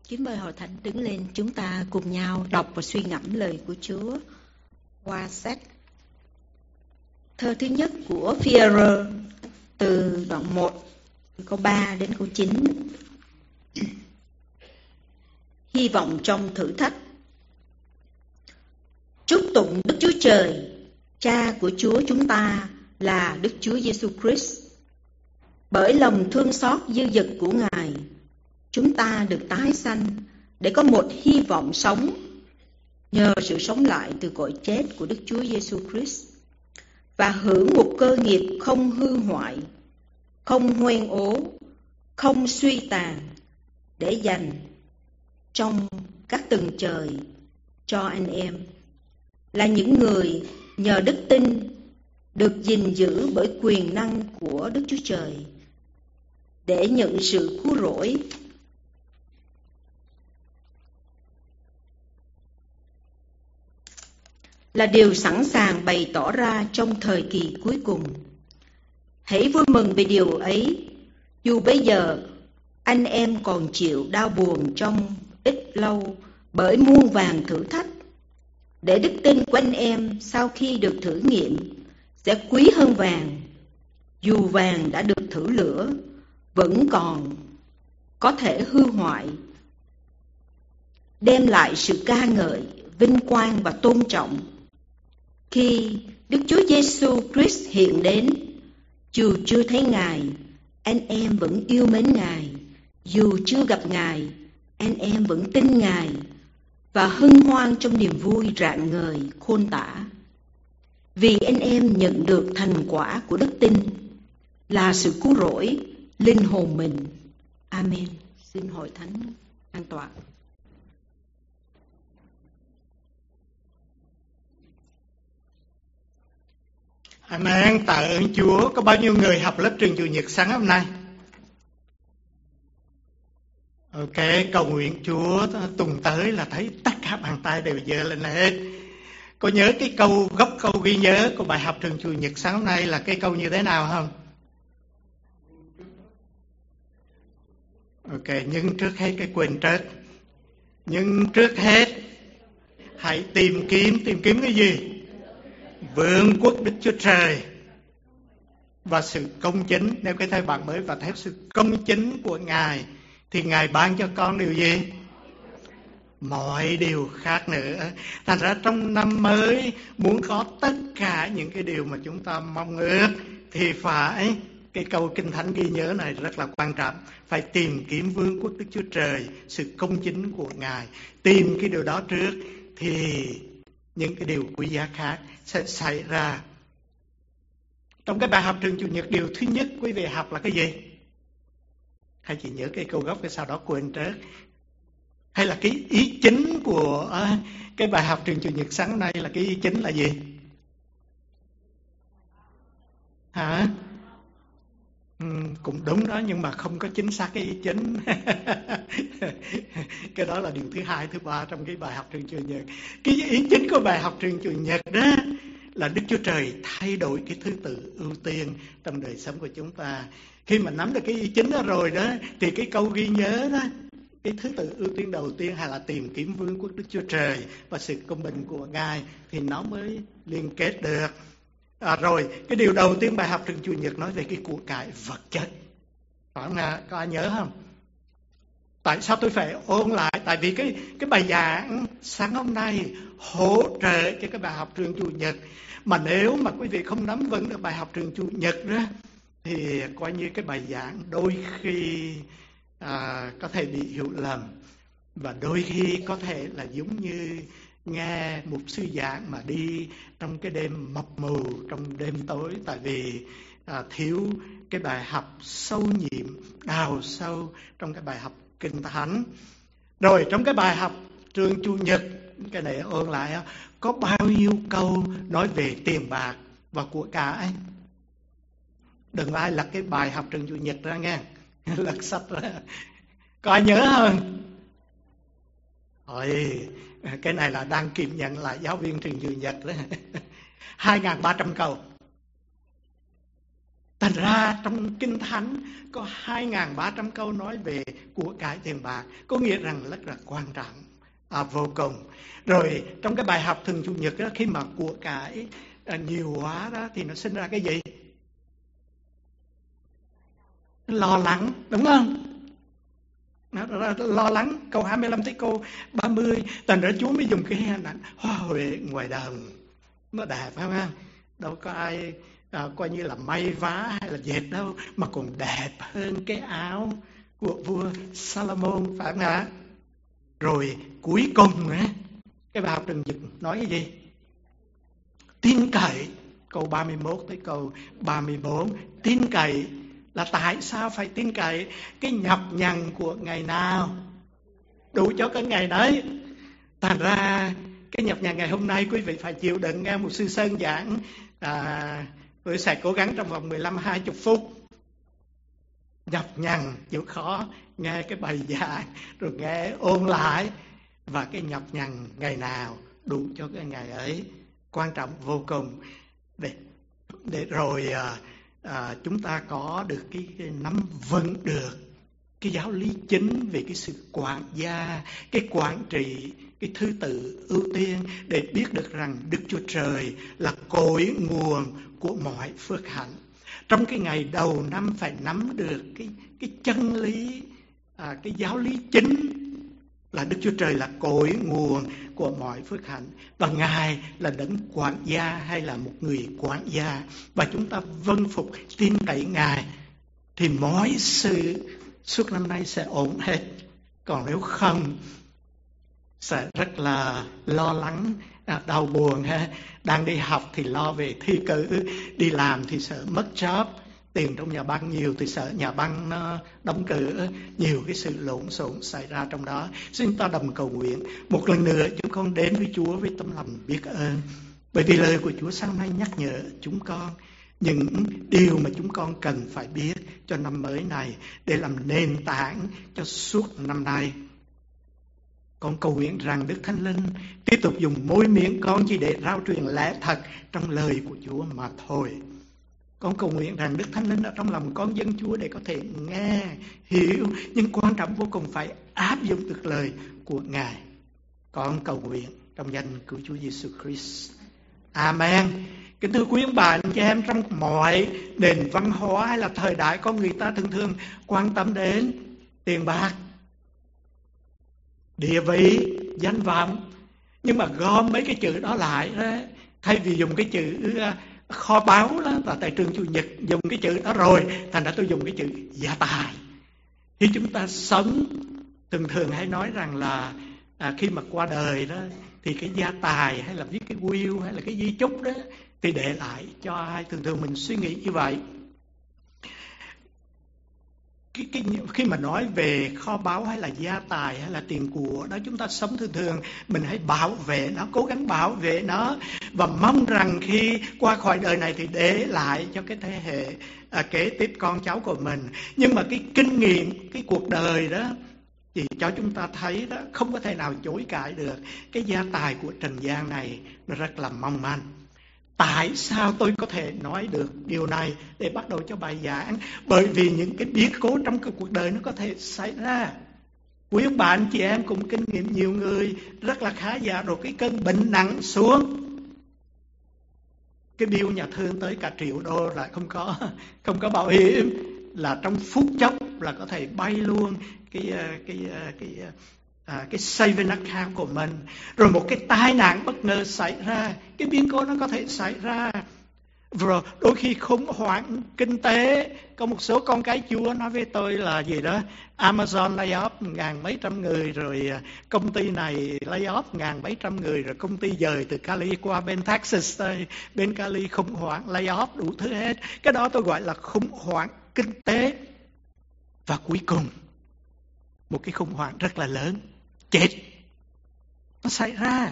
Kính mời hội thánh đứng lên, chúng ta cùng nhau đọc và suy ngẫm lời của Chúa qua sách thơ thứ nhất của Phi-e-rơ từ đoạn 1 câu 3 đến câu 9. Hy vọng trong thử thách. Chúc tụng Đức Chúa Trời, Cha của Chúa chúng ta là Đức Chúa Giêsu Christ. Bởi lòng thương xót dư dật của Ngài, chúng ta được tái sanh để có một hy vọng sống nhờ sự sống lại từ cõi chết của Đức Chúa Giêsu Christ và hưởng một cơ nghiệp không hư hoại, không hoen ố, không suy tàn để dành trong các tầng trời cho anh em, là những người nhờ đức tin được gìn giữ bởi quyền năng của Đức Chúa Trời để nhận sự cứu rỗi là điều sẵn sàng bày tỏ ra trong thời kỳ cuối cùng. Hãy vui mừng về điều ấy, dù bây giờ anh em còn chịu đau buồn trong ít lâu bởi muôn vàn thử thách, để đức tin của anh em sau khi được thử nghiệm sẽ quý hơn vàng. Dù vàng đã được thử lửa, vẫn còn có thể hư hoại, đem lại sự ca ngợi, vinh quang và tôn trọng khi Đức Chúa Giêsu Christ hiện đến. Dù chưa thấy Ngài, anh em vẫn yêu mến Ngài. Dù chưa gặp Ngài, anh em vẫn tin Ngài và hân hoan trong niềm vui rạng ngời khôn tả. Vì anh em nhận được thành quả của đức tin là sự cứu rỗi linh hồn mình. Amen. Xin hội thánh an tọa. Amen. Tạ ơn Chúa. Có bao nhiêu người học lớp trường Chủ nhật sáng hôm nay? Ok, cầu nguyện Chúa tuần tới là thấy tất cả bàn tay đều giơ lên hết. Có nhớ cái câu gốc câu ghi nhớ của bài học trường Chủ nhật sáng hôm nay là cái câu như thế nào không? Ok, nhưng trước hết cái quên trớt. Nhưng trước hết hãy tìm kiếm cái gì? Vương quốc Đức Chúa Trời và sự công chính. Nếu cái thời bản mới và theo sự công chính của Ngài thì Ngài ban cho con điều gì? Mọi điều khác nữa. Thành ra trong năm mới muốn có tất cả những cái điều mà chúng ta mong ước thì phải, cái câu Kinh Thánh ghi nhớ này rất là quan trọng, phải tìm kiếm vương quốc Đức Chúa Trời, sự công chính của Ngài. Tìm cái điều đó trước thì những cái điều quý giá khác sẽ xảy ra. Trong cái bài học trường Chủ nhật, điều thứ nhất quý vị học là cái gì? Hay chỉ nhớ cái câu gốc cái sau đó quên trước? Hay là cái ý chính của cái bài học trường Chủ nhật sáng nay là cái ý chính là gì? Hả? Cũng đúng đó, nhưng mà không có chính xác cái ý chính. Cái đó là điều thứ hai, thứ ba trong cái bài học trường Chủ nhật. Cái ý chính của bài học trường Chủ nhật đó là Đức Chúa Trời thay đổi cái thứ tự ưu tiên trong đời sống của chúng ta. Khi mà nắm được cái ý chính đó rồi đó, thì cái câu ghi nhớ đó, cái thứ tự ưu tiên đầu tiên hay là tìm kiếm vương quốc Đức Chúa Trời và sự công bình của Ngài thì nó mới liên kết được. Rồi, cái điều đầu tiên bài học trường Chủ nhật nói về cái của cải vật chất. Có ai nhớ không? Tại sao tôi phải ôn lại? Tại vì cái bài giảng sáng hôm nay hỗ trợ cho cái bài học trường Chủ nhật. Mà nếu mà quý vị không nắm vững được bài học trường Chủ nhật đó, thì coi như cái bài giảng đôi khi có thể bị hiểu lầm. Và đôi khi có thể là giống như nghe một sư giảng mà đi trong cái đêm mập mù, trong đêm tối. Tại vì thiếu cái bài học sâu nhiệm, đào sâu trong cái bài học Kinh Thánh. Rồi trong cái bài học trường Chủ nhật, cái này ôn lại, có bao nhiêu câu nói về tiền bạc và của cải. Đừng ai lật cái bài học trường Chủ nhật ra nghe, lật sách ra. Có ai nhớ không? Ôi, cái này là đang kiểm nhận lại giáo viên trường Chủ nhật đó. 2.300 câu. Thành ra trong Kinh Thánh có 2.300 câu nói về của cải tiền bạc, có nghĩa rằng rất là quan trọng, vô cùng. Rồi trong cái bài học thường Chủ nhật đó, khi mà của cải nhiều quá đó thì nó sinh ra cái gì? Lo lắng, đúng không? Lo lắng. Câu 25 tới câu 30. Thành ra Chúa mới dùng cái hình ảnh hoa huệ ngoài đồng. Nó đẹp phải không? Đâu có ai coi như là may vá hay là dệt đâu, mà còn đẹp hơn cái áo của vua Salomon, phải không ạ? Rồi cuối cùng á, cái bài học Trần Nhật nói cái gì? Tin cậy. Câu 31 tới câu 34. Tin cậy là tại sao phải tin cậy? Cái nhọc nhằn của ngày nào đủ cho cái ngày đấy. Thành ra cái nhọc nhằn ngày hôm nay quý vị phải chịu đựng. Nghe một sư Sơn giảng, tôi sẽ cố gắng trong vòng 15-20 phút. Nhọc nhằn chịu khó, nghe cái bài giảng rồi nghe ôn lại. Và cái nhọc nhằn ngày nào đủ cho cái ngày ấy, quan trọng vô cùng. Để rồi chúng ta có được cái nắm vững được cái giáo lý chính về cái sự quản gia, cái quản trị, cái thứ tự ưu tiên, để biết được rằng Đức Chúa Trời là cội nguồn của mọi phước hạnh. Trong cái ngày đầu năm phải nắm được cái chân lý, cái giáo lý chính là Đức Chúa Trời là cội nguồn của mọi phước hạnh, và Ngài là đấng quản gia hay là một người quản gia, và chúng ta vâng phục tin cậy Ngài thì mọi sự suốt năm nay sẽ ổn hết. Còn nếu không sẽ rất là lo lắng, đau buồn ha. Đang đi học thì lo về thi cử, đi làm thì sợ mất job, tiền trong nhà băng nhiều thì sợ nhà băng nó đóng cửa, nhiều cái sự lộn xộn xảy ra trong đó. Xin ta đồng cầu nguyện một lần nữa chúng con đến với Chúa với tấm lòng biết ơn, bởi vì lời của Chúa sáng nay nhắc nhở chúng con những điều mà chúng con cần phải biết cho năm mới này, để làm nền tảng cho suốt năm nay. Con cầu nguyện rằng Đức Thánh Linh tiếp tục dùng môi miệng con chỉ để rao truyền lẽ thật trong lời của Chúa mà thôi. Con cầu nguyện rằng Đức Thánh Linh ở trong lòng con dân Chúa để có thể nghe, hiểu, nhưng quan trọng vô cùng phải áp dụng được lời của Ngài. Con cầu nguyện trong danh của Chúa Giêsu Christ. Amen. Kính thưa quý ông bà anh chị em, trong mọi nền văn hóa hay là thời đại, con người ta thường quan tâm đến tiền bạc, địa vị, danh vọng. Nhưng mà gom mấy cái chữ đó lại đó, thay vì dùng cái chữ kho báu đó, và tại trường Chủ nhật dùng cái chữ đó rồi, thành ra tôi dùng cái chữ gia tài. Khi chúng ta sống, thường hay nói rằng là khi mà qua đời đó thì cái gia tài hay là viết cái will hay là cái di chúc đó thì để lại cho ai. Thường mình suy nghĩ như vậy. Khi mà nói về kho báu hay là gia tài hay là tiền của đó, chúng ta sống thường mình hãy bảo vệ nó, cố gắng bảo vệ nó, và mong rằng khi qua khỏi đời này thì để lại cho cái thế hệ kế tiếp con cháu của mình. Nhưng mà cái kinh nghiệm, cái cuộc đời đó thì cho chúng ta thấy đó, không có thể nào chối cãi được. Cái gia tài của trần gian này nó rất là mong manh. Tại sao tôi có thể nói được điều này để bắt đầu cho bài giảng? Bởi vì những cái biến cố trong cái cuộc đời nó có thể xảy ra. Quý ông bà anh chị em cũng kinh nghiệm, nhiều người rất là khá giả rồi cái cơn bệnh nặng xuống, cái bill nhà thương tới cả $1 triệu lại không có bảo hiểm, là trong phút chốc là có thể bay luôn cái saving account của mình. Rồi một cái tai nạn bất ngờ xảy ra, cái biến cố nó có thể xảy ra. Rồi đôi khi khủng hoảng kinh tế. Có một số con cái Chúa nói với tôi là gì đó, Amazon lay off 1,000 mấy trăm người, rồi công ty này lay off 1,000 mấy trăm người, rồi công ty dời từ Cali qua bên Texas tới bên Cali, khủng hoảng lay off đủ thứ hết. Cái đó tôi gọi là khủng hoảng kinh tế. Và cuối cùng một cái khủng hoảng rất là lớn, chết, nó xảy ra.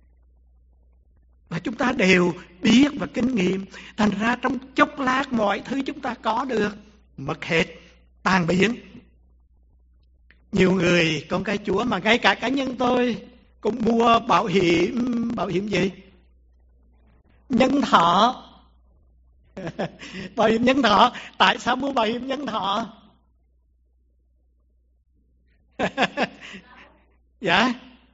Và chúng ta đều biết và kinh nghiệm. Thành ra trong chốc lát mọi thứ chúng ta có được mất hết, tan biến. Nhiều người con cái Chúa, mà ngay cả cá nhân tôi cũng mua bảo hiểm gì? Nhân thọ. Bảo hiểm nhân thọ. Tại sao mua bảo hiểm nhân thọ? Dạ,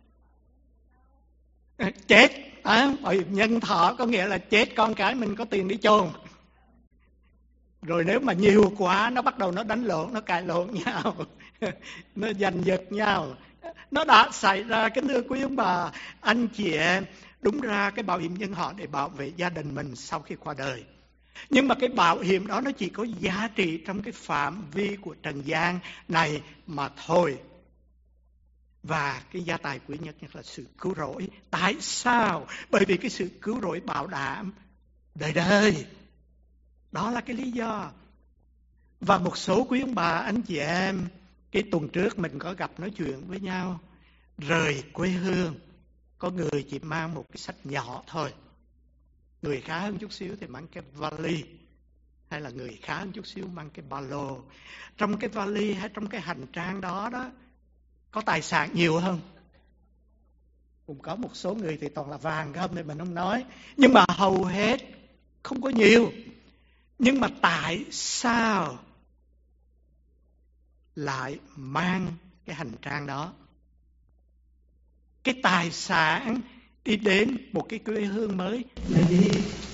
chết. Bảo hiểm nhân thọ có nghĩa là chết con cái mình có tiền đi chôn. Rồi nếu mà nhiều quá nó bắt đầu nó đánh lộn, nó cãi lộn nhau, nó giành giật nhau. Nó đã xảy ra, kính thưa quý ông bà, anh chị em. Đúng ra cái bảo hiểm nhân thọ để bảo vệ gia đình mình sau khi qua đời. Nhưng mà cái bảo hiểm đó nó chỉ có giá trị trong cái phạm vi của trần gian này mà thôi. Và cái gia tài quý nhất là sự cứu rỗi. Tại sao? Bởi vì cái sự cứu rỗi bảo đảm đời đời. Đó là cái lý do. Và một số quý ông bà, anh chị em, cái tuần trước mình có gặp nói chuyện với nhau. Rời quê hương, có người chỉ mang một cái sách nhỏ thôi. Người khá hơn chút xíu thì mang cái vali, hay là người khá hơn chút xíu mang cái ba lô. Trong cái vali hay trong cái hành trang đó đó, có tài sản nhiều hơn. Cũng có một số người thì toàn là vàng không thì mình không nói. Nhưng mà hầu hết không có nhiều. Nhưng mà tại sao lại mang cái hành trang đó? Cái tài sản đi đến một cái quê hương mới là gì?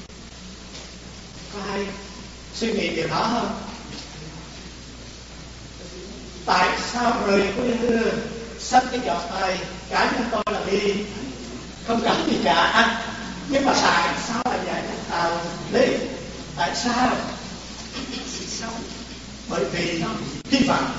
Có ai suy nghĩ điều đó không? Tại sao rời quê hương, xách cái giọt tay, cá nhân tôi là đi không cần gì cả. Nhưng mà tại sao lại vậy? Đi. Tại sao? Bởi vì hy vọng,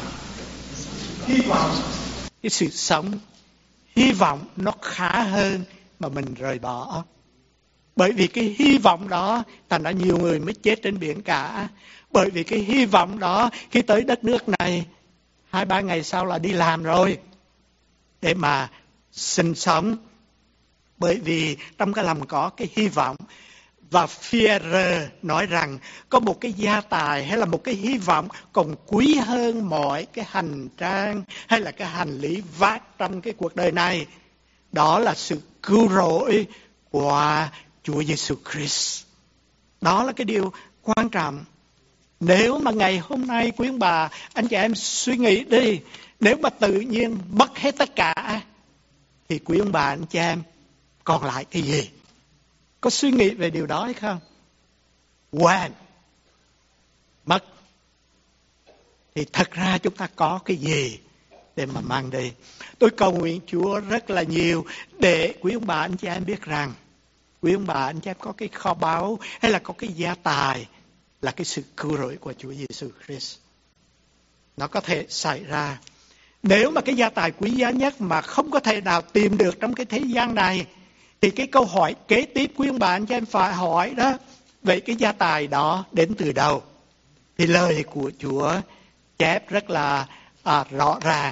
cái sự sống, hy vọng nó khá hơn mà mình rời bỏ. Bởi vì cái hy vọng đó, thành ra nhiều người mới chết trên biển cả. Bởi vì cái hy vọng đó, khi tới đất nước này, 2-3 ngày sau là đi làm rồi, để mà sinh sống. Bởi vì trong cái lòng có cái hy vọng. Và Führer nói rằng có một cái gia tài hay là một cái hy vọng còn quý hơn mọi cái hành trang hay là cái hành lý vác trong cái cuộc đời này. Đó là sự cứu rỗi của Chúa Giêsu Christ. Đó là cái điều quan trọng. Nếu mà ngày hôm nay quý ông bà, anh chị em suy nghĩ đi, nếu mà tự nhiên mất hết tất cả thì quý ông bà, anh chị em còn lại cái gì? Có suy nghĩ về điều đó hay không? Quên, mất, thì thật ra chúng ta có cái gì để mà mang đi? Tôi cầu nguyện Chúa rất là nhiều để quý ông bà anh chị em biết rằng quý ông bà anh chị em có cái kho báu hay là có cái gia tài là cái sự cứu rỗi của Chúa Giêsu Christ. Nó có thể xảy ra. Nếu mà cái gia tài quý giá nhất mà không có thể nào tìm được trong cái thế gian này, thì cái câu hỏi kế tiếp quý ông bà anh chị em phải hỏi đó, vậy cái gia tài đó đến từ đâu? Thì lời của Chúa chép rất là rõ ràng.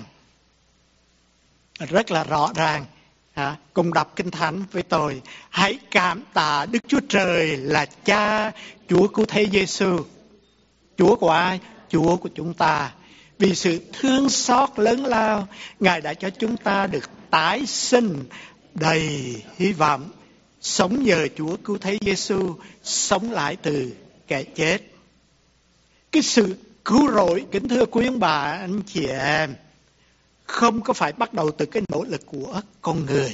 Rất là rõ ràng. Cùng đọc Kinh Thánh với tôi. Hãy cảm tạ Đức Chúa Trời là Cha, Chúa của Thầy Giêsu. Chúa của ai? Chúa của chúng ta. Vì sự thương xót lớn lao, Ngài đã cho chúng ta được tái sinh đầy hy vọng, sống nhờ Chúa cứu thế Giêsu, sống lại từ kẻ chết. Cái sự cứu rỗi, kính thưa quý ông bà, anh chị em, không có phải bắt đầu từ cái nỗ lực của con người,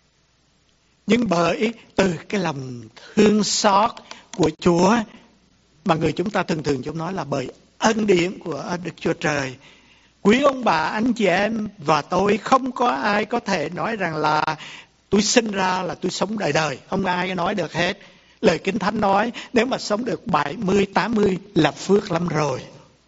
nhưng bởi từ cái lòng thương xót của Chúa, mà người chúng ta thường chúng nói là bởi ân điển của Đức Chúa Trời. Quý ông bà, anh chị em và tôi, không có ai có thể nói rằng là tôi sinh ra là tôi sống đời đời. Không ai nói được hết. Lời Kinh Thánh nói nếu mà sống được 70, 80 là phước lắm rồi.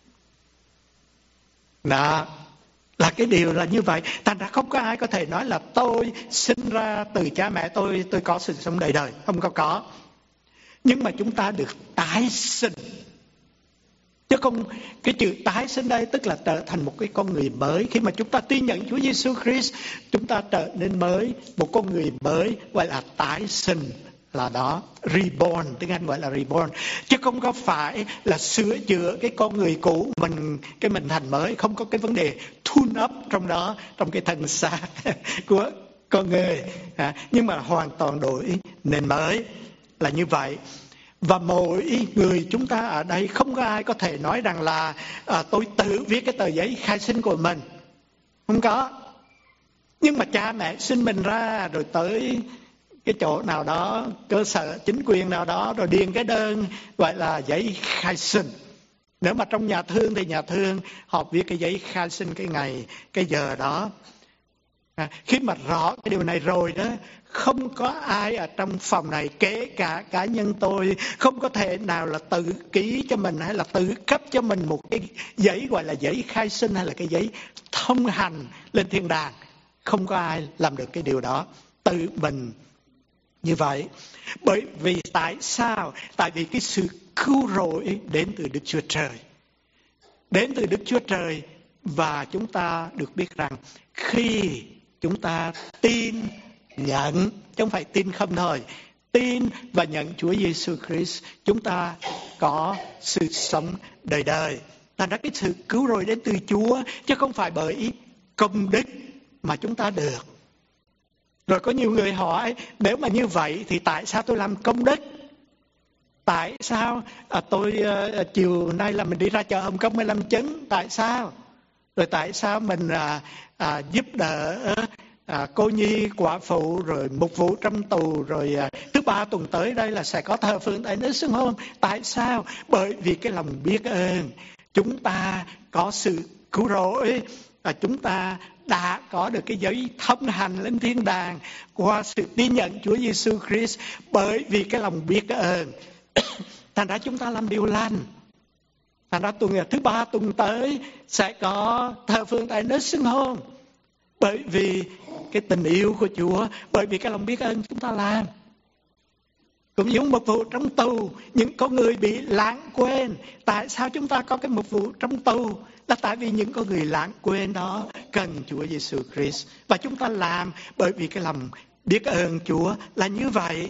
Đó là cái điều là như vậy. Thành ra không có ai có thể nói là tôi sinh ra từ cha mẹ tôi có sự sống đời đời. Không có. Nhưng mà chúng ta được tái sinh. Chứ không, cái chữ tái sinh đây tức là trở thành một cái con người mới. Khi mà chúng ta tin nhận Chúa Giêsu Christ, chúng ta trở nên mới, một con người mới, gọi là tái sinh, là đó, reborn, tiếng Anh gọi là reborn. Chứ không có phải là sửa chữa cái con người cũ mình thành mới, không có cái vấn đề tune up trong đó, trong cái thân xác của con người, nhưng mà hoàn toàn đổi nên mới, là như vậy. Và mỗi người chúng ta ở đây không có ai có thể nói rằng là tôi tự viết cái tờ giấy khai sinh của mình. Không có. Nhưng mà cha mẹ sinh mình ra rồi tới cái chỗ nào đó, cơ sở chính quyền nào đó, rồi điền cái đơn gọi là giấy khai sinh. Nếu mà trong nhà thương thì nhà thương họ viết cái giấy khai sinh cái ngày, cái giờ đó. Khi mà rõ cái điều này rồi đó, không có ai ở trong phòng này, kể cả cá nhân tôi, không có thể nào là tự ký cho mình hay là tự cấp cho mình một cái giấy gọi là giấy khai sinh hay là cái giấy thông hành lên thiên đàng. Không có ai làm được cái điều đó tự mình như vậy. Bởi vì tại sao? Tại vì cái sự cứu rỗi đến từ Đức Chúa Trời. Đến từ Đức Chúa Trời. Và chúng ta được biết rằng khi chúng ta tin, nhận, chứ không phải tin không thôi, tin và nhận Chúa Giêsu Christ, chúng ta có sự sống đời đời. Thành ra cái sự cứu rỗi đến từ Chúa, chứ không phải bởi công đức mà chúng ta được. Rồi có nhiều người hỏi, nếu mà như vậy thì tại sao tôi làm công đức? Tại sao tôi chiều nay là mình đi ra chợ Hồng Kông mới làm chứng? Tại sao? Rồi tại sao mình giúp đỡ cô nhi quả phụ, rồi mục vụ trong tù, rồi thứ ba tuần tới đây là sẽ có thờ phượng tại nơi xưng hôn? Tại sao? Bởi vì cái lòng biết ơn. Chúng ta có sự cứu rỗi và chúng ta đã có được cái giấy thông hành lên thiên đàng qua sự tin nhận Chúa Giêsu Christ. Bởi vì cái lòng biết ơn, thành ra chúng ta làm điều lành. Thành ra thứ ba tuần tới sẽ có thờ phượng tại nơi xưng hôn. Bởi vì cái tình yêu của Chúa, bởi vì cái lòng biết ơn chúng ta làm. Cũng giống mục vụ trong tù, những con người bị lãng quên. Tại sao chúng ta có cái mục vụ trong tù? Là tại vì những con người lãng quên đó cần Chúa Giêsu Christ. Và chúng ta làm bởi vì cái lòng biết ơn Chúa là như vậy.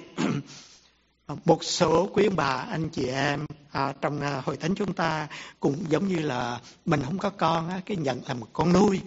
Một số quý ông bà, anh chị em trong hội thánh chúng ta cũng giống như là mình không có con, cái nhận là một con nuôi.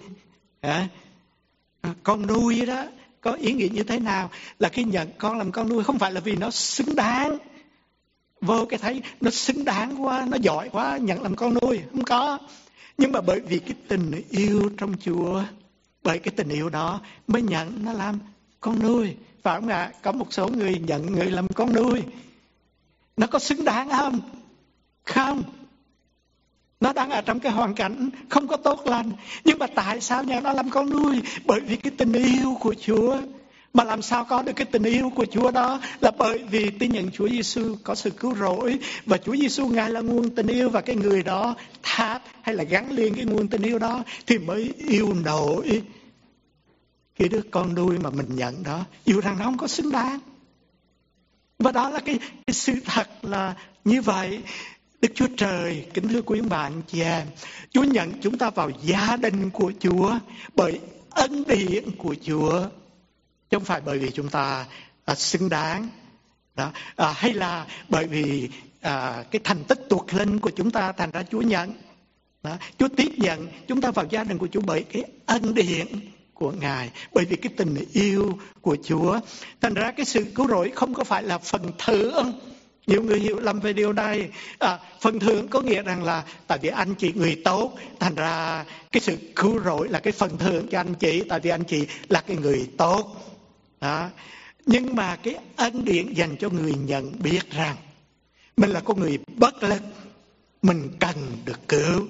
Con nuôi đó có ý nghĩa như thế nào? Là khi nhận con làm con nuôi không phải là vì nó xứng đáng. Vô cái thấy nó xứng đáng quá, nó giỏi quá, nhận làm con nuôi. Không có. Nhưng mà bởi vì cái tình yêu trong Chúa, bởi cái tình yêu đó mới nhận nó làm con nuôi. Phải không ạ? Có một số người nhận người làm con nuôi. Nó có xứng đáng không? Không. Nó đang ở trong cái hoàn cảnh không có tốt lành. Nhưng mà tại sao nhà nó làm con nuôi? Bởi vì cái tình yêu của Chúa. Mà làm sao có được cái tình yêu của Chúa đó? Là bởi vì tin nhận Chúa Giêsu có sự cứu rỗi. Và Chúa Giêsu Ngài là nguồn tình yêu. Và cái người đó tháp hay là gắn liền cái nguồn tình yêu đó thì mới yêu nổi cái đứa con nuôi mà mình nhận đó. Yêu rằng nó không có xứng đáng. Và đó là cái sự thật là như vậy. Đức Chúa Trời, kính thưa quý ông bà anh chị em, Chúa nhận chúng ta vào gia đình của Chúa bởi ân điển của Chúa, chứ không phải bởi vì chúng ta xứng đáng đó, hay là bởi vì cái thành tích tuột linh của chúng ta thành ra Chúa nhận đó. Chúa tiếp nhận chúng ta vào gia đình của Chúa bởi cái ân điển của Ngài, bởi vì cái tình yêu của Chúa. Thành ra cái sự cứu rỗi không có phải là phần thưởng. Nhiều người hiểu lầm về điều này. Phần thưởng có nghĩa rằng là tại vì anh chị người tốt, thành ra cái sự cứu rỗi là cái phần thưởng cho anh chị, tại vì anh chị là cái người tốt đó. Nhưng mà cái ân điển dành cho người nhận biết rằng mình là con người bất lực, mình cần được cứu,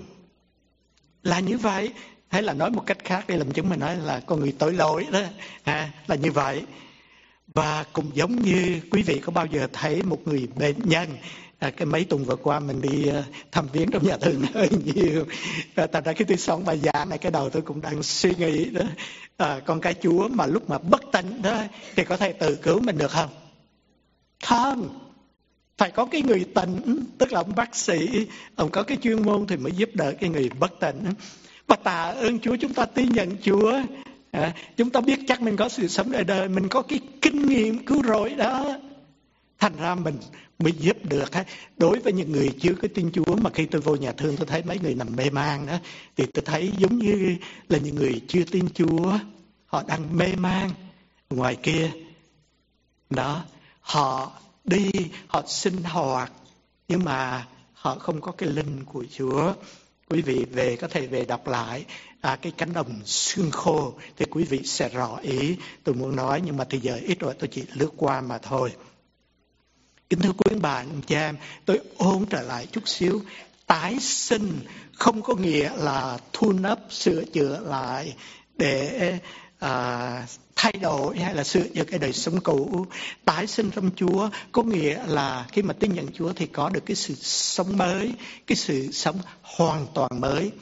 là như vậy. Hay là nói một cách khác để làm chứng, mình nói là con người tội lỗi đó, là như vậy. Và cũng giống như quý vị có bao giờ thấy một người bệnh nhân, cái mấy tuần vừa qua mình đi thăm viếng trong nhà thương hơi nhiều, thành ra khi tôi xong bài giảng này cái đầu tôi cũng đang suy nghĩ đó, con cái Chúa mà lúc mà bất tỉnh đó thì có thể tự cứu mình được không? Không, phải có cái người tỉnh, tức là ông bác sĩ, ông có cái chuyên môn thì mới giúp đỡ cái người bất tỉnh. Và tạ ơn Chúa, chúng ta tin nhận Chúa, chúng ta biết chắc mình có sự sống đời đời, mình có cái kinh nghiệm cứu rỗi đó, thành ra mình mới giúp được. Đối với những người chưa có tin Chúa, mà khi tôi vô nhà thương tôi thấy mấy người nằm mê man đó, thì tôi thấy giống như là những người chưa tin Chúa, họ đang mê man ngoài kia đó, họ đi, họ sinh hoạt, nhưng mà họ không có cái linh của Chúa. Quý vị có thể về đọc lại cái cánh đồng xương khô thì quý vị sẽ rõ ý tôi muốn nói, nhưng mà thời giờ ít rồi, tôi chỉ lướt qua mà thôi. Kính thưa quý bạn cha em, tôi ôn trở lại chút xíu. Tái sinh không có nghĩa là tune up, sửa chữa lại để thay đổi hay là sửa chữa cái đời sống cũ. Tái sinh trong Chúa có nghĩa là khi mà tin nhận Chúa thì có được cái sự sống mới, cái sự sống hoàn toàn mới,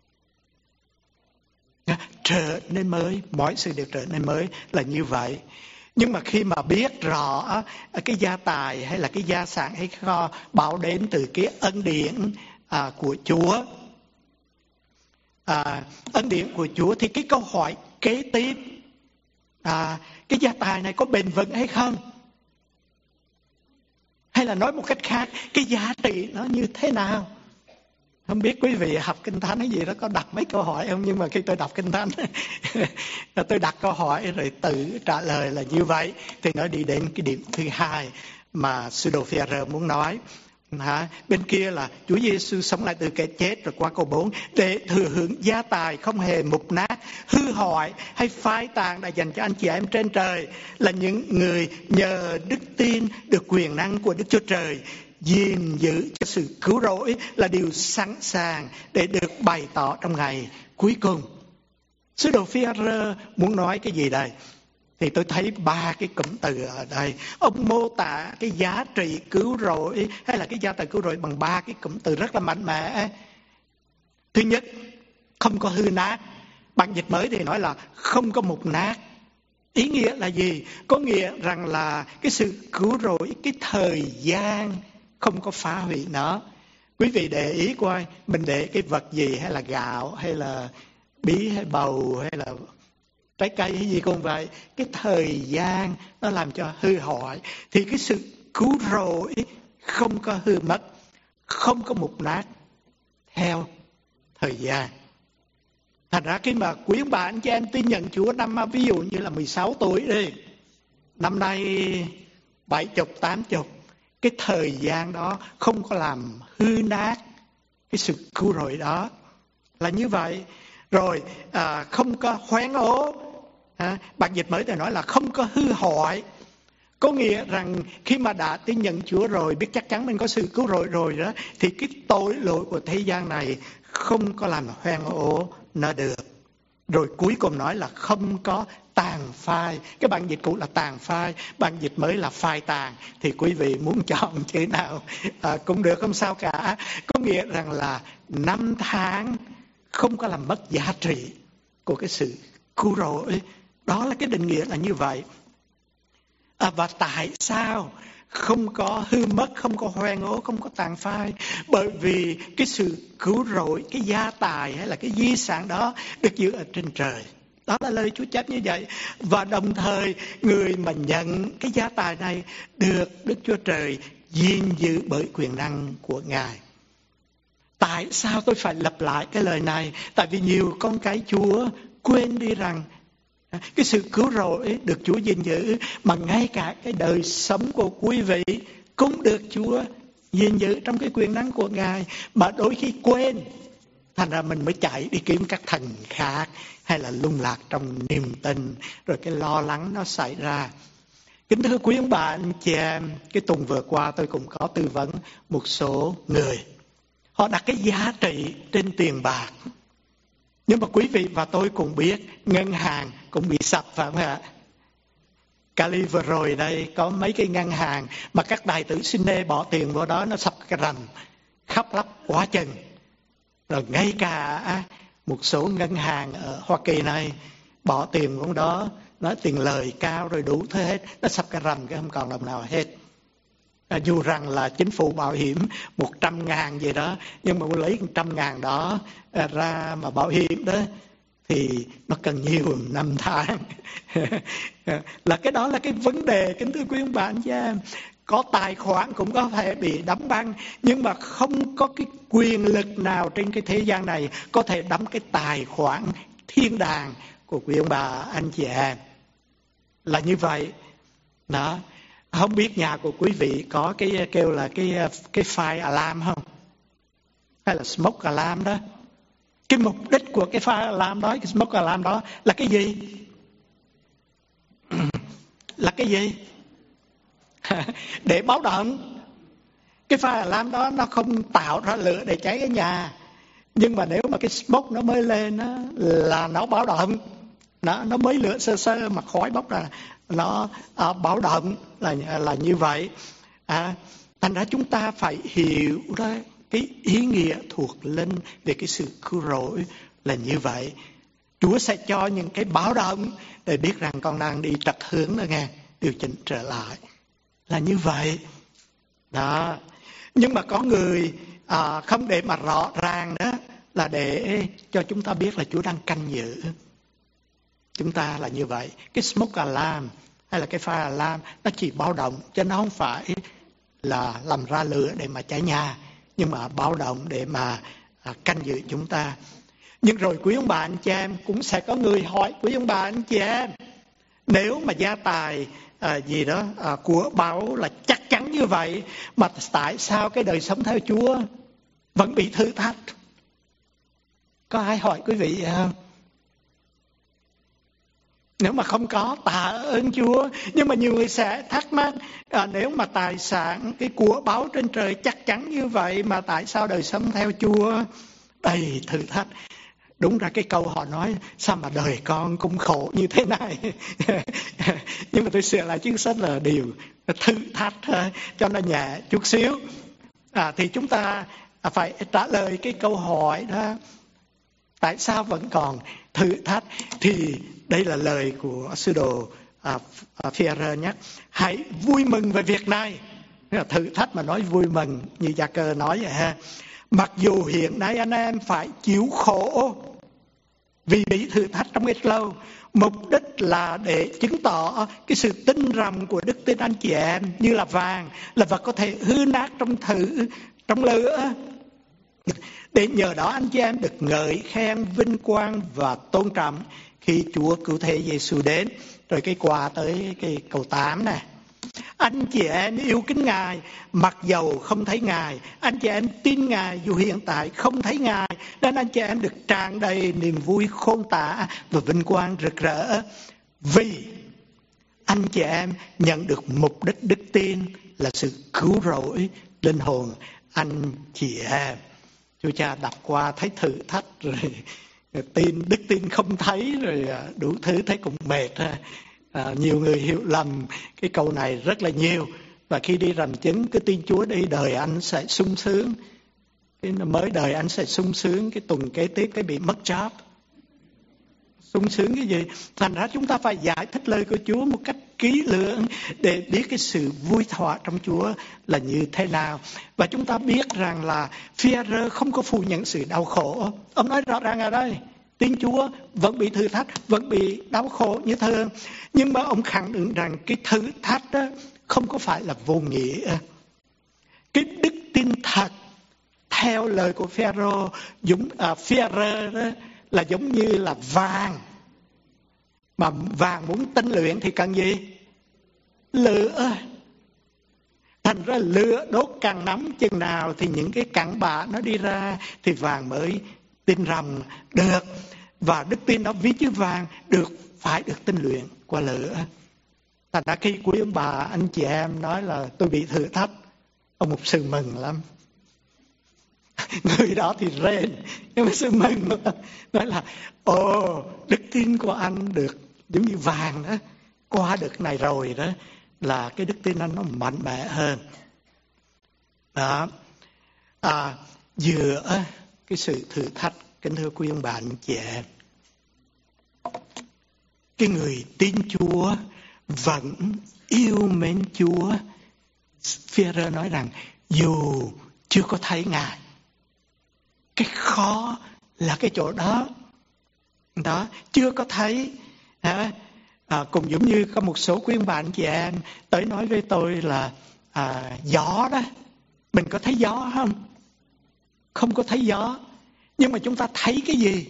trở nên mới, mọi sự đều trở nên mới là như vậy. Nhưng mà khi mà biết rõ cái gia tài hay là cái gia sản hay kho bảo đến từ cái ân điển của Chúa, ân điển của Chúa, thì cái câu hỏi kế tiếp, cái gia tài này có bền vững hay không? Hay là nói một cách khác, cái giá trị nó như thế nào? Không biết quý vị học Kinh Thánh hay gì đó có đặt mấy câu hỏi không? Nhưng mà khi tôi đọc Kinh Thánh tôi đặt câu hỏi rồi tự trả lời là như vậy. Thì nó đi đến cái điểm thứ hai mà sứ đồ Phi-e-rơ muốn nói. Bên kia là Chúa Giêsu sống lại từ kẻ chết, rồi qua câu 4, để thừa hưởng gia tài không hề mục nát, hư hoại hay phai tàn đã dành cho anh chị em trên trời, là những người nhờ đức tin được quyền năng của Đức Chúa Trời gìn giữ cho sự cứu rỗi, là điều sẵn sàng để được bày tỏ trong ngày cuối cùng. Sứ đồ Phi-e-rơ muốn nói cái gì đây? Thì tôi thấy 3 cái cụm từ ở đây. Ông mô tả cái giá trị cứu rỗi hay là cái gia tài cứu rỗi bằng 3 cái cụm từ rất là mạnh mẽ. Thứ nhất, không có hư nát. Bản dịch mới thì nói là không có mục nát. Ý nghĩa là gì? Có nghĩa rằng là cái sự cứu rỗi, cái thời gian không có phá hủy nó. Quý vị để ý coi, mình để cái vật gì, hay là gạo, hay là bí, hay bầu, hay là trái cây hay gì cũng vậy, cái thời gian nó làm cho hư hoại. Thì cái sự cứu rỗi không có hư mất, không có mục nát theo thời gian. Thành ra khi mà quý bạn cho em tin nhận Chúa năm, ví dụ như là 16 tuổi đi, năm nay 70, 80, cái thời gian đó không có làm hư nát cái sự cứu rỗi đó, là như vậy. Rồi không có hoen ố. Bản dịch mới thì nói là không có hư hoại. Có nghĩa rằng khi mà đã tin nhận Chúa rồi, biết chắc chắn mình có sự cứu rỗi rồi đó, thì cái tội lỗi của thế gian này không có làm hoen ố nó được. Rồi cuối cùng nói là không có tàn phai. Cái bản dịch cũ là tàn phai, bản dịch mới là phai tàn. Thì quý vị muốn chọn chữ nào cũng được, không sao cả. Có nghĩa rằng là 5 tháng không có làm mất giá trị của cái sự cứu rỗi. Đó là cái định nghĩa là như vậy. Và tại sao không có hư mất, không có hoen ố, không có tàn phai? Bởi vì cái sự cứu rỗi, cái gia tài hay là cái di sản đó được giữ ở trên trời. Đó là lời Chúa chép như vậy. Và đồng thời người mà nhận cái gia tài này được Đức Chúa Trời gìn giữ bởi quyền năng của Ngài. Tại sao tôi phải lặp lại cái lời này? Tại vì nhiều con cái Chúa quên đi rằng cái sự cứu rỗi được Chúa gìn giữ, mà ngay cả cái đời sống của quý vị cũng được Chúa gìn giữ trong cái quyền năng của Ngài. Mà đôi khi quên, thành ra mình mới chạy đi kiếm các thần khác, hay là lung lạc trong niềm tin, rồi cái lo lắng nó xảy ra. Kính thưa quý ông bà anh chị em, cái tuần vừa qua tôi cũng có tư vấn một số người. Họ đặt cái giá trị trên tiền bạc. Nhưng mà quý vị và tôi cũng biết ngân hàng cũng bị sập, phải không ạ? Cali vừa rồi đây có mấy cái ngân hàng mà các tài tử Sydney bỏ tiền vào đó, nó sập cái rầm khắp lắp quá chừng. Rồi ngay cả một số ngân hàng ở Hoa Kỳ này bỏ tiền vào đó, nói tiền lời cao rồi đủ thứ hết, nó sập cái rầm cái không còn đồng nào hết. Dù rằng là chính phủ bảo hiểm 100.000 gì đó, nhưng mà lấy 100.000 đó ra mà bảo hiểm đó thì nó cần nhiều năm tháng. Là cái đó là cái vấn đề, kính thưa quý ông bà anh chị em. Có tài khoản cũng có thể bị đóng băng, nhưng mà không có cái quyền lực nào trên cái thế gian này có thể đóng cái tài khoản thiên đàng của quý ông bà anh chị em. Là như vậy đó. Không biết nhà của quý vị có cái kêu là cái fire alarm không? Hay là smoke alarm đó? Cái mục đích của cái fire alarm đó, cái smoke alarm đó là cái gì? Là cái gì? Để báo động. Cái fire alarm đó nó không tạo ra lửa để cháy cái nhà, nhưng mà nếu mà cái smoke nó mới lên đó, là nó báo động. Nó mới lửa sơ sơ mà khói bốc ra, nó báo động là như vậy. Thành ra chúng ta phải hiểu đó, cái ý nghĩa thuộc linh về cái sự cứu rỗi là như vậy. Chúa sẽ cho những cái báo động để biết rằng con đang đi trật hướng đó nghe, điều chỉnh trở lại. Là như vậy. Đó. Nhưng mà có người không để mà rõ ràng đó, là để cho chúng ta biết là Chúa đang canh giữ. Chúng ta là như vậy. Cái smoke alarm hay là cái fire alarm nó chỉ báo động, chứ nó không phải là làm ra lửa để mà cháy nhà, nhưng mà báo động để mà canh giữ chúng ta. Nhưng rồi quý ông bà anh chị em, cũng sẽ có người hỏi quý ông bà anh chị em, nếu mà gia tài gì đó của báu là chắc chắn như vậy, mà tại sao cái đời sống theo Chúa vẫn bị thử thách? Có ai hỏi quý vị vậy không? Nếu mà không có, tạ ơn Chúa. Nhưng mà nhiều người sẽ thắc mắc, nếu mà tài sản, cái của báu trên trời chắc chắn như vậy, mà tại sao đời sống theo Chúa đầy thử thách? Đúng ra cái câu họ nói, sao mà đời con cũng khổ như thế này. Nhưng mà tôi sửa lại chính sách là điều thử thách cho nó nhẹ chút xíu. Thì chúng ta phải trả lời cái câu hỏi đó, tại sao vẫn còn thử thách? Thì đây là lời của sứ đồ Phi-e-rơ nhắc, hãy vui mừng về việc này. Thử thách mà nói vui mừng, như Gia Cơ nói vậy ha. Mặc dù hiện nay anh em phải chịu khổ vì bị thử thách trong ít lâu, mục đích là để chứng tỏ cái sự tinh rầm của đức tin anh chị em, như là vàng là vật có thể hư nát trong lửa, để nhờ đó anh chị em được ngợi khen vinh quang và tôn trọng khi Chúa cứu thế Giêsu đến. Rồi cái qua tới cái câu 8 này. Anh chị em yêu kính Ngài mặc dầu không thấy Ngài, anh chị em tin Ngài dù hiện tại không thấy Ngài, nên anh chị em được tràn đầy niềm vui khôn tả và vinh quang rực rỡ, vì anh chị em nhận được mục đích đức tin là sự cứu rỗi linh hồn anh chị em. Chúa Cha đọc qua thấy thử thách rồi đức tin không thấy, rồi đủ thứ thấy cũng mệt. Nhiều người hiểu lầm cái câu này rất là nhiều, và khi đi rành chứng cứ tin Chúa đi, đời anh sẽ sung sướng. Cái mới đời anh sẽ sung sướng, cái tuần kế tiếp cái bị mất job. Sung sướng cái gì? Thành ra chúng ta phải giải thích lời của Chúa một cách kỹ lưỡng để biết cái sự vui thỏa trong Chúa là như thế nào. Và chúng ta biết rằng là Phi-e-rơ không có phủ nhận sự đau khổ. Ông nói rõ ràng ở đây, tin Chúa vẫn bị thử thách, vẫn bị đau khổ như thường. Nhưng mà ông khẳng định rằng cái thử thách đó không có phải là vô nghĩa. Cái đức tin thật theo lời của Phi-e-rơ đó là giống như là vàng. Mà vàng muốn tinh luyện thì cần gì? Lửa. Thành ra lửa đốt càng nóng chừng nào thì những cái cặn bã nó đi ra thì vàng mới tinh rầm được. Và đức tin đó ví như vàng phải được tinh luyện qua lửa. Thành ra khi quý ông bà anh chị em nói là tôi bị thử thách, ông mục sư mừng lắm. Người đó thì rên, nhưng mà sư mừng nói là đức tin của anh được giống như vàng đó, qua được này rồi đó, là cái đức tin anh nó mạnh mẽ hơn. Đó. Giữa cái sự thử thách, kính thưa quý ông bà anh chị em, cái người tin Chúa vẫn yêu mến Chúa. Phi-e-rơ nói rằng dù chưa có thấy Ngài, cái khó là cái chỗ đó. Đó, chưa có thấy. Cũng giống như có một số quý ông bà anh chị em tới nói với tôi là gió đó, mình có thấy gió không? Không có thấy gió. Nhưng mà chúng ta thấy cái gì?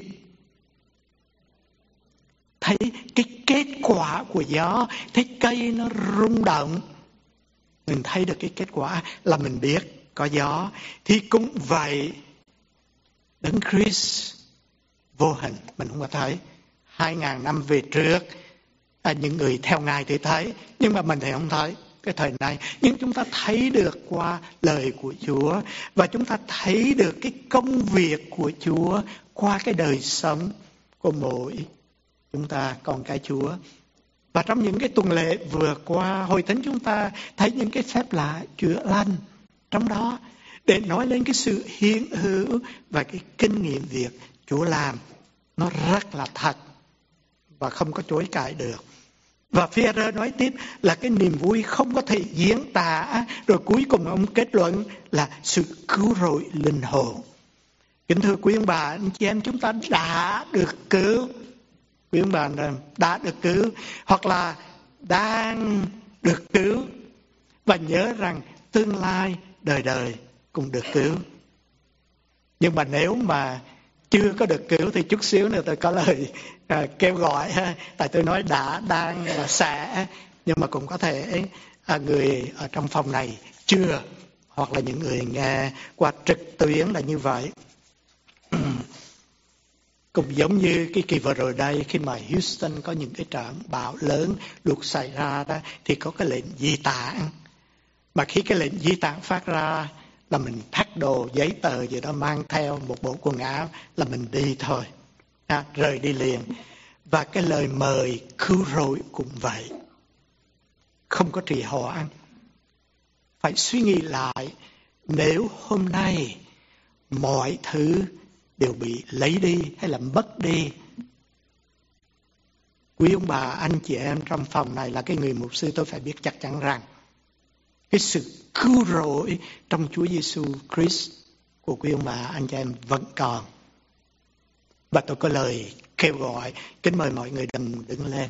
Thấy cái kết quả của gió, thấy cây nó rung động. mình thấy được cái kết quả là mình biết có gió. Thì cũng vậy, Đấng Christ vô hình mình không có thấy. 2000 năm về trước, những người theo Ngài thì thấy, nhưng mà mình thì không thấy cái thời này. Nhưng chúng ta thấy được qua lời của Chúa, và chúng ta thấy được cái công việc của Chúa qua cái đời sống của mỗi chúng ta con cái Chúa. Và trong những cái tuần lễ vừa qua, hội thánh chúng ta thấy những cái phép lạ chữa lành trong đó, để nói lên cái sự hiện hữu và cái kinh nghiệm việc Chúa làm. Nó rất là thật và không có chối cãi được. Và Phi-e-rơ nói tiếp là cái niềm vui không có thể diễn tả, rồi cuối cùng ông kết luận là sự cứu rỗi linh hồn. Kính thưa quý ông bà, anh chị em, chúng ta đã được cứu. Quý ông bà đã được cứu, hoặc là đang được cứu, và nhớ rằng tương lai đời đời cũng được cứu. Nhưng mà nếu mà chưa có được cứu thì chút xíu nữa tôi có lời kêu gọi ha. Tại tôi nói đã, đang và sẽ, nhưng mà cũng có thể người ở trong phòng này chưa, hoặc là những người nghe qua trực tuyến là như vậy. Cũng giống như cái kỳ vừa rồi đây, khi mà Houston có những cái trận bão lớn lụt xảy ra đó, thì có cái lệnh di tản. Mà khi cái lệnh di tản phát ra là mình pack đồ giấy tờ gì đó, mang theo một bộ quần áo là mình đi thôi, rời đi liền. Và cái lời mời cứu rỗi cũng vậy, không có trì hoãn. Phải suy nghĩ lại, nếu hôm nay mọi thứ đều bị lấy đi hay là mất đi, quý ông bà, anh chị em trong phòng này là cái người mục sư, tôi phải biết chắc chắn rằng cái sự cứu rỗi trong Chúa Giêsu Christ của quý ông bà, anh chị em vẫn còn. Và tôi có lời kêu gọi, kính mời mọi người đứng lên.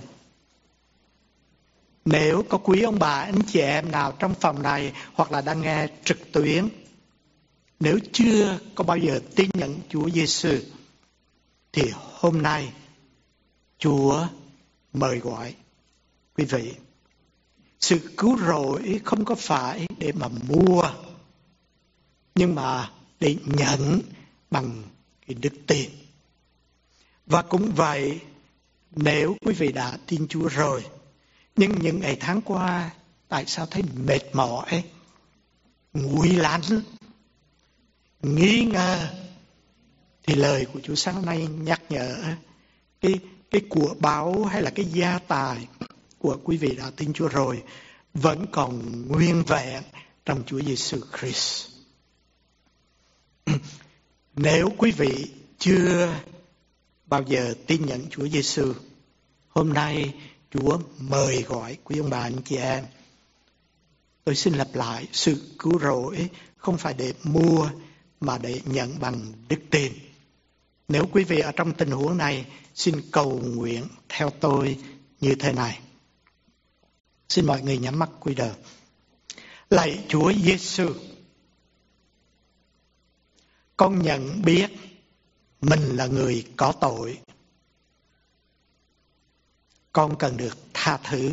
Nếu có quý ông bà, anh chị em nào trong phòng này hoặc là đang nghe trực tuyến, nếu chưa có bao giờ tin nhận Chúa Giêsu, thì hôm nay Chúa mời gọi quý vị. Sự cứu rỗi không có phải để mà mua, nhưng mà để nhận bằng cái đức tin. Và cũng vậy, nếu quý vị đã tin Chúa rồi, nhưng những ngày tháng qua tại sao thấy mệt mỏi, nguội lạnh, nghi ngờ, thì lời của Chúa sáng nay nhắc nhở cái của báu hay là cái gia tài của quý vị đã tin Chúa rồi vẫn còn nguyên vẹn trong Chúa Giêsu Christ. Nếu quý vị chưa bao giờ tin nhận Chúa Giêsu, hôm nay Chúa mời gọi quý ông bà anh chị em. Tôi xin lặp lại, sự cứu rỗi không phải để mua mà để nhận bằng đức tin. Nếu quý vị ở trong tình huống này, xin cầu nguyện theo tôi như thế này. Xin mọi người nhắm mắt cúi đầu. Lạy Chúa Giêsu, con nhận biết mình là người có tội. Con cần được tha thứ.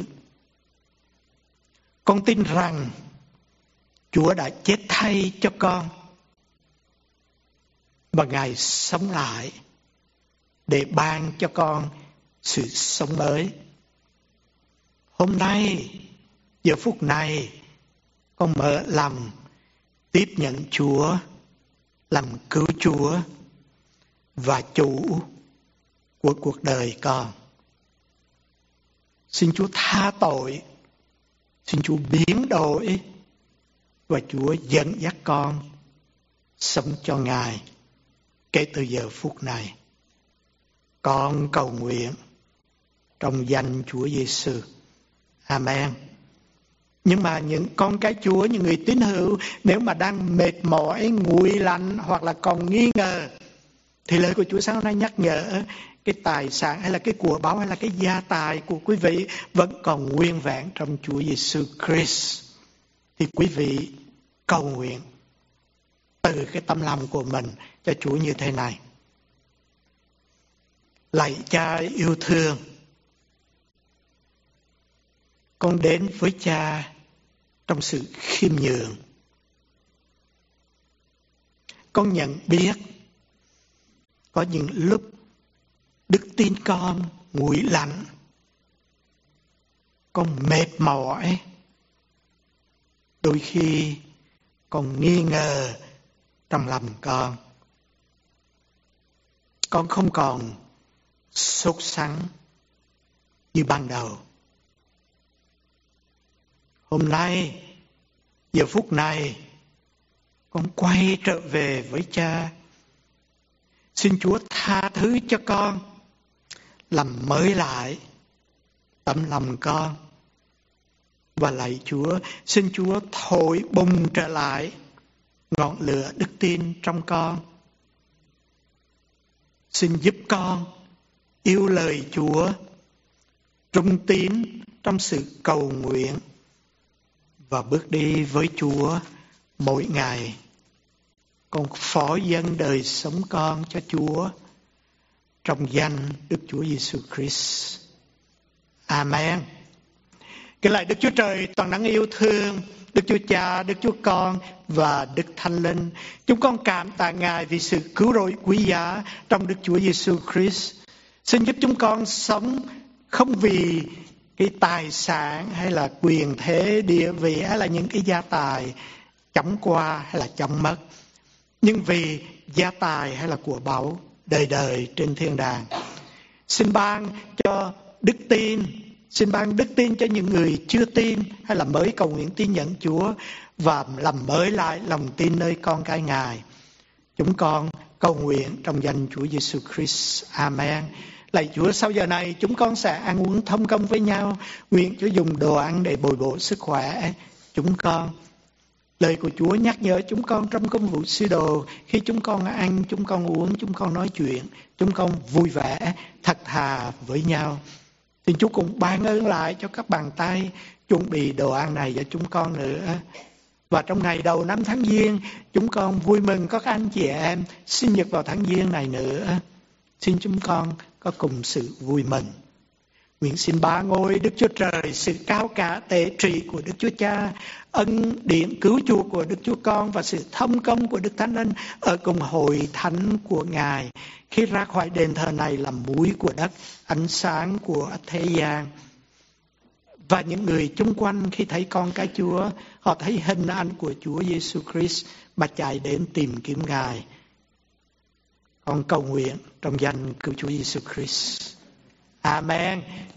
Con tin rằng Chúa đã chết thay cho con, và Ngài sống lại để ban cho con sự sống mới. Hôm nay, giờ phút này, con mở lòng tiếp nhận Chúa làm cứu Chúa và chủ của cuộc đời con. Xin Chúa tha tội, xin Chúa biến đổi, và Chúa dẫn dắt con sống cho Ngài kể từ giờ phút này. Con cầu nguyện trong danh Chúa Giêsu. Amen. Nhưng mà những con cái Chúa, những người tín hữu, nếu mà đang mệt mỏi, nguội lạnh hoặc là còn nghi ngờ, thì lời của Chúa sáng hôm nay nhắc nhở cái tài sản hay là cái của báu hay là cái gia tài của quý vị vẫn còn nguyên vẹn trong Chúa Giêsu Christ. Thì quý vị cầu nguyện từ cái tâm lòng của mình cho Chúa như thế này. Lạy Cha yêu thương, con đến với Cha trong sự khiêm nhường. Con nhận biết có những lúc đức tin con nguội lạnh, con mệt mỏi, đôi khi con nghi ngờ trong lòng con. Con không còn sốt sắng như ban đầu. Hôm nay, giờ phút này, con quay trở về với Cha. Xin Chúa tha thứ cho con, làm mới lại tấm lòng con. Và lạy Chúa, xin Chúa thổi bùng trở lại ngọn lửa đức tin trong con. Xin giúp con yêu lời Chúa, trung tín trong sự cầu nguyện và bước đi với Chúa mỗi ngày. Con phó dâng đời sống con cho Chúa trong danh Đức Chúa Giêsu Christ. Amen. Kính lạy Đức Chúa Trời toàn năng yêu thương, Đức Chúa Cha, Đức Chúa Con và Đức Thánh Linh. Chúng con cảm tạ Ngài vì sự cứu rỗi quý giá trong Đức Chúa Giêsu Christ. Xin giúp chúng con sống không vì cái tài sản hay là quyền thế, địa vị hay là những cái gia tài chóng qua hay là chóng mất, nhưng vì gia tài hay là của báu đời đời trên thiên đàng. Xin ban cho đức tin, xin ban đức tin cho những người chưa tin hay là mới cầu nguyện tin nhận Chúa và làm mới lại lòng tin nơi con cái Ngài. Chúng con cầu nguyện trong danh Chúa Giêsu Christ. Amen. Lạy Chúa, sau giờ này chúng con sẽ ăn uống thông công với nhau. Nguyện Chúa dùng đồ ăn để bồi bổ sức khỏe chúng con. Lời của Chúa nhắc nhở chúng con trong công vụ sứ đồ, khi chúng con ăn, chúng con uống, chúng con nói chuyện, chúng con vui vẻ, thật thà với nhau. Thì Chúa cũng ban ơn lại cho các bàn tay chuẩn bị đồ ăn này cho chúng con nữa. Và trong ngày đầu năm tháng Giêng, chúng con vui mừng có các anh chị em sinh nhật vào tháng Giêng này nữa. Xin chúng con có cùng sự vui mừng. Nguyện xin ba ngôi Đức Chúa Trời, sự cao cả tế trị của Đức Chúa Cha, ân điển cứu chuộc của Đức Chúa Con và sự thông công của Đức Thánh Linh ở cùng hội thánh của Ngài khi ra khỏi đền thờ này làm muối của đất, ánh sáng của thế gian. Và những người chung quanh khi thấy con cái Chúa, họ thấy hình ảnh của Chúa Giêsu Christ mà chạy đến tìm kiếm Ngài. Con cầu nguyện trong danh cứu Chúa Giêsu Christ. Amen.